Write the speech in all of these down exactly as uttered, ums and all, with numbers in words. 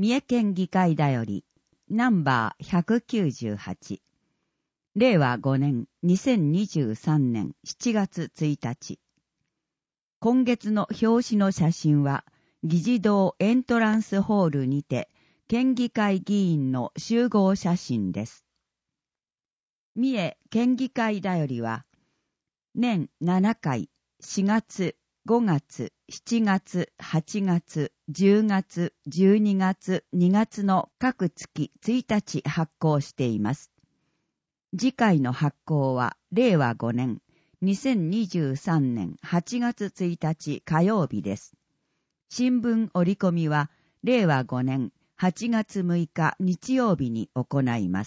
三重県議会だよりナンバーひゃくきゅうじゅうはち、れいわごねんにせんにじゅうさんねんしちがつついたち。今月の表紙の写真は議事堂エントランスホールにて県議会議員の集合写真です。三重県議会だよりは年ななかい、しがつ、ごがつ、しちがつ、はちがつ、じゅうがつ、じゅうにがつ、にがつの各月ついたち発行しています。次回の発行はれいわごねんにせんにじゅうさんねんはちがつついたち火曜日です。新聞折り込みはれいわごねんはちがつむいか日曜日に行います。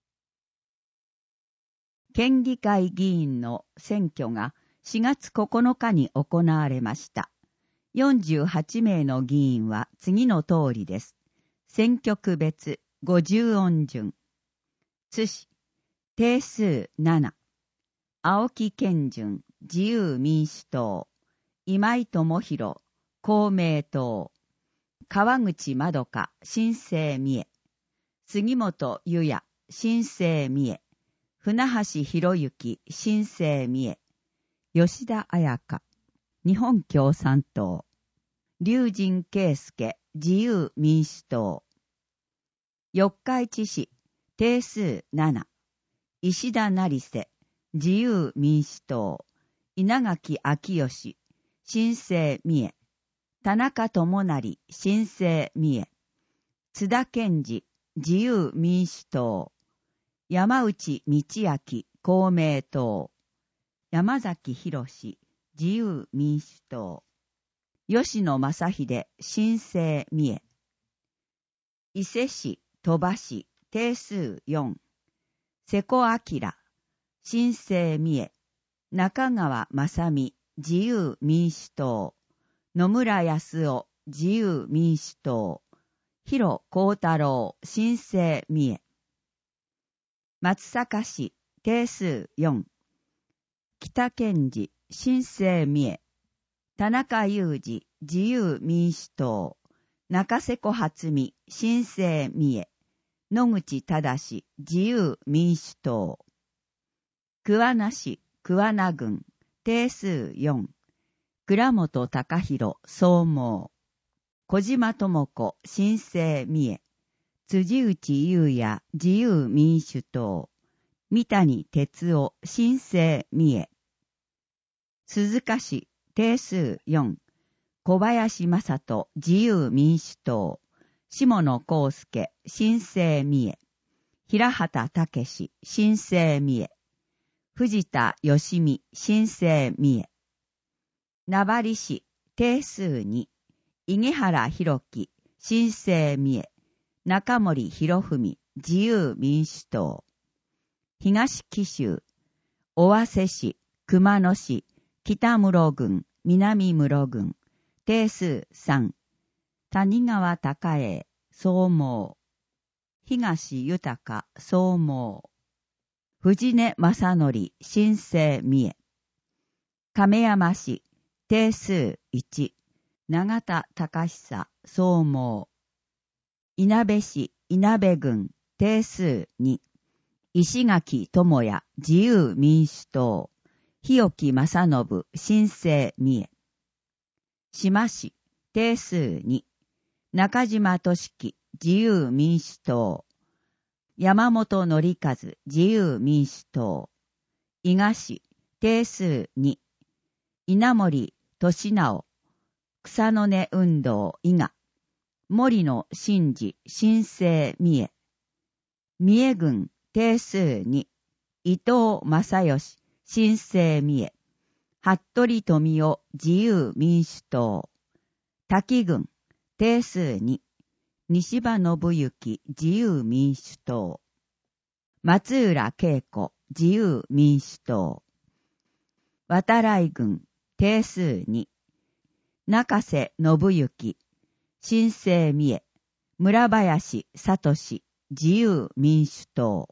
県議会議員の選挙がしがつここのかに行われました。よんじゅうはちめいの議員は次の通りです。選挙区別ごじゅうおん順。津市、定数なな。青木健順、自由民主党。今井智弘、公明党。川口まどか、新生三重。杉本裕也、新生三重。船橋博之、新生三重。吉田彩香、日本共産党。龍神圭介、自由民主党。四日市市、定数なな。石田成瀬、自由民主党。稲垣昭義、新生三重。田中智成、新生三重。津田健二、自由民主党。山内道明、公明党。山崎博、自由民主党。吉野正秀、新生三重。伊勢市、鳥羽市、定数よん。瀬古明、新生三重。中川正美、自由民主党。野村康夫、自由民主党。広幸太郎、新生三重。松阪市、定数よん。北健二、新生三重。田中裕二、自由民主党。中瀬古初美、新生三重。野口忠、自由民主党。桑名市、桑名郡、定数よん。倉本隆弘、総毛。小島智子、新生三重。辻内優也、自由民主党。三谷哲夫、新生三重。鈴鹿市、定数よん。小林正人、自由民主党。下野康介、新生三重。平畑武、新生三重。藤田義美、新生三重。名張市、定数に。井原弘樹、新生三重。中森博文、自由民主党。東紀州、尾鷲市、熊野市、北室郡、南室郡。定数さん。谷川孝栄、総毛。東豊、総毛。藤根正則、新生三重。亀山市、定数いち。永田隆久、総毛。稲部市、稲部郡、定数に。石垣智也、自由民主党。日置正信、新生三重。志摩市、定数に。中島俊樹、自由民主党。山本則和、自由民主党。伊賀市、定数に。稲森俊直、草の根運動伊賀。森野真治、新生三重。三重郡、定数に。伊藤正義、新生三重。服部富夫、自由民主党。滝郡、定数に。西場信之、自由民主党。松浦恵子、自由民主党。渡来郡、定数に。中瀬信之、新生三重。村林聡、自由民主党。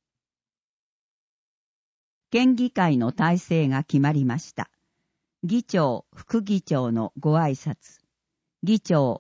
県議会の体制が決まりました。議長、副議長のご挨拶。議長、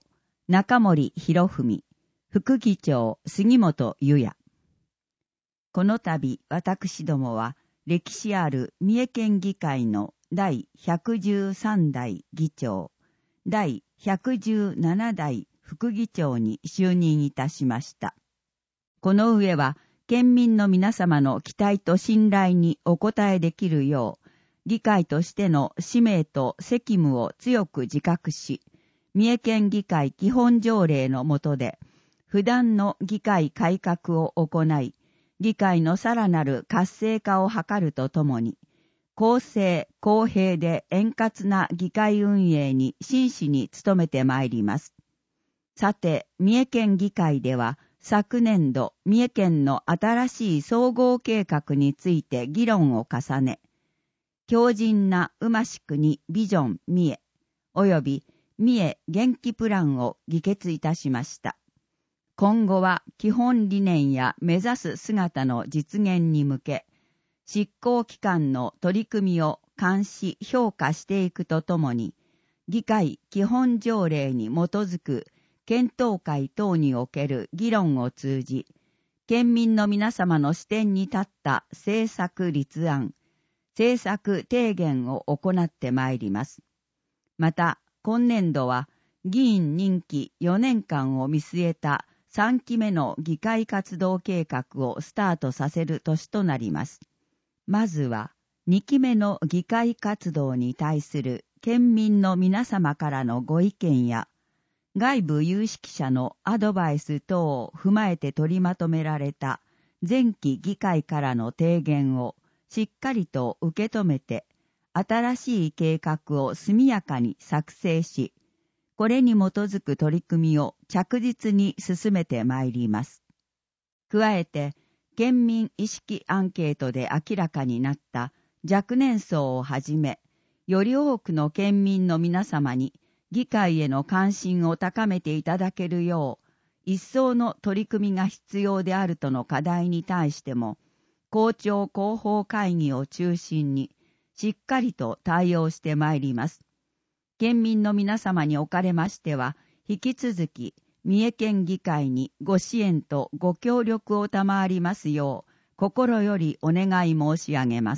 中森博文、副議長杉本裕也。この度、私どもは、歴史ある三重県議会の第ひゃくじゅうさん代議長、第ひゃくじゅうなな代副議長に就任いたしました。この上は、県民の皆様の期待と信頼にお応えできるよう、議会としての使命と責務を強く自覚し、三重県議会基本条例の下で、不断の議会改革を行い、議会のさらなる活性化を図るとともに、公正・公平で円滑な議会運営に真摯に努めてまいります。さて、三重県議会では、昨年度、三重県の新しい総合計画について議論を重ね、強靭な馬し国ビジョン三重、及び三重元気プランを議決いたしました。今後は基本理念や目指す姿の実現に向け、執行機関の取り組みを監視・評価していくとともに、議会基本条例に基づく検討会等における議論を通じ、県民の皆様の視点に立った政策立案、政策提言を行ってまいります。また、今年度は議員任期よねんかんを見据えたさんきめの議会活動計画をスタートさせる年となります。まずは、にきめの議会活動に対する県民の皆様からのご意見や、外部有識者のアドバイス等を踏まえて取りまとめられた前期議会からの提言をしっかりと受け止めて、新しい計画を速やかに作成し、これに基づく取り組みを着実に進めてまいります。加えて、県民意識アンケートで明らかになった若年層をはじめ、より多くの県民の皆様に議会への関心を高めていただけるよう、一層の取り組みが必要であるとの課題に対しても、公聴広報会議を中心に、しっかりと対応してまいります。県民の皆様におかれましては、引き続き、三重県議会にご支援とご協力を賜りますよう、心よりお願い申し上げます。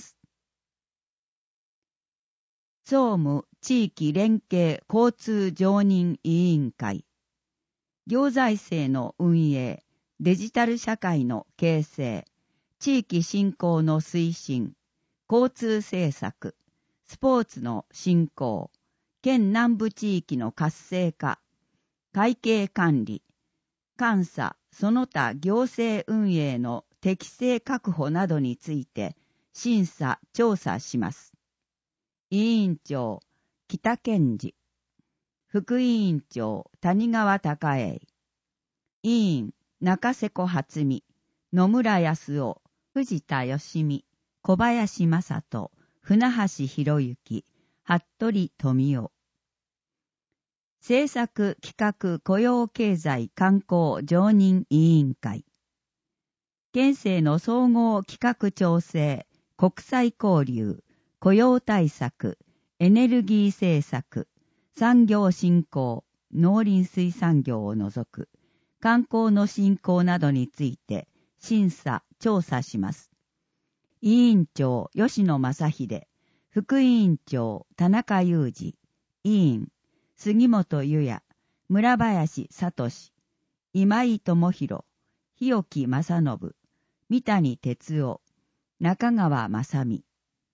総務地域連携交通常任委員会、行財政の運営、デジタル社会の形成、地域振興の推進、交通政策、スポーツの振興、県南部地域の活性化、会計管理、監査その他行政運営の適正確保などについて審査・調査します。委員長、北健二。副委員長、谷川隆栄。委員、中瀬子初美、野村康夫、藤田義美、小林正人、船橋博之、服部富夫。政策企画雇用経済観光常任委員会。県政の総合企画調整、国際交流、雇用対策、エネルギー政策、産業振興、農林水産業を除く、観光の振興などについて審査・調査します。委員長、吉野正秀、副委員長、田中裕二、委員、杉本裕也、村林聡、今井智弘、日置正信、三谷哲夫、中川正美。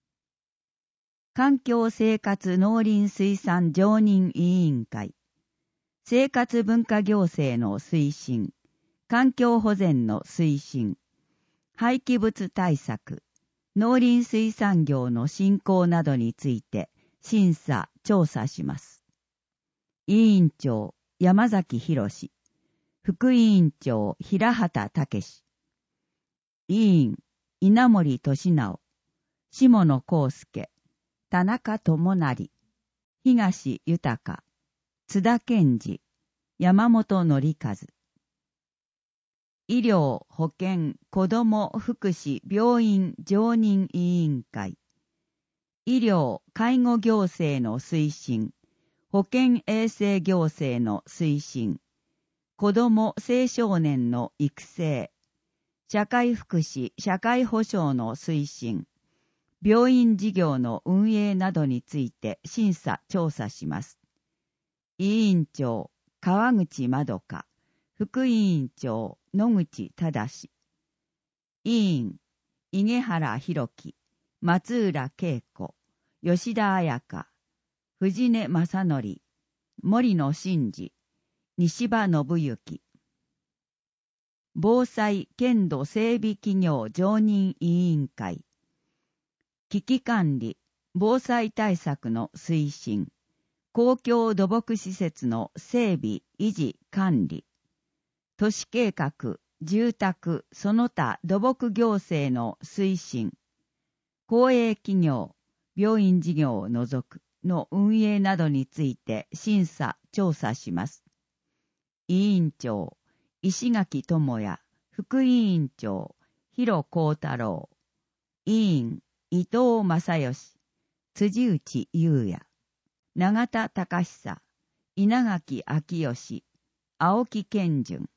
環境生活農林水産常任委員会、生活文化行政の推進、環境保全の推進、廃棄物対策、農林水産業の振興などについて審査・調査します。委員長、山崎博、副委員長、平畑武、委員、稲森俊直、下野康介、田中智成、東豊、津田健二、山本則和。医療・保健・子ども福祉病院常任委員会、医療・介護行政の推進、保健衛生行政の推進、 子ども青少年の育成、社会福祉・社会保障の推進、病院事業の運営などについて審査・調査します。委員長、川口まどか、副委員長、野口忠。委員、井毛原弘樹、松浦恵子、吉田彩香、藤根正則、森野真二、西場信之。防災県土整備企業常任委員会。危機管理、防災対策の推進、公共土木施設の整備、維持、管理、都市計画、住宅、その他土木行政の推進、公営企業、病院事業を除くの運営などについて審査・調査します。委員長、石垣智也、副委員長、広幸太郎、委員、伊藤正義、辻内優也、永田隆久、稲垣昭義、青木健順。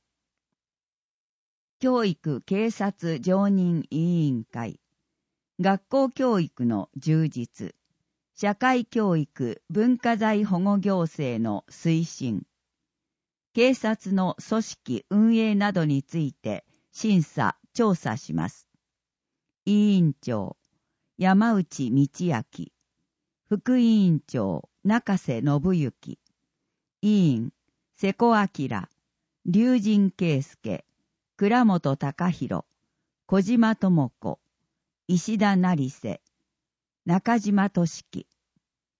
教育警察常任委員会。学校教育の充実、社会教育文化財保護行政の推進、警察の組織運営などについて審査・調査します。委員長、山内道明、副委員長、中瀬信之、委員、瀬古明、龍神圭介、倉本隆弘、小島智子、石田成瀬、中島俊樹、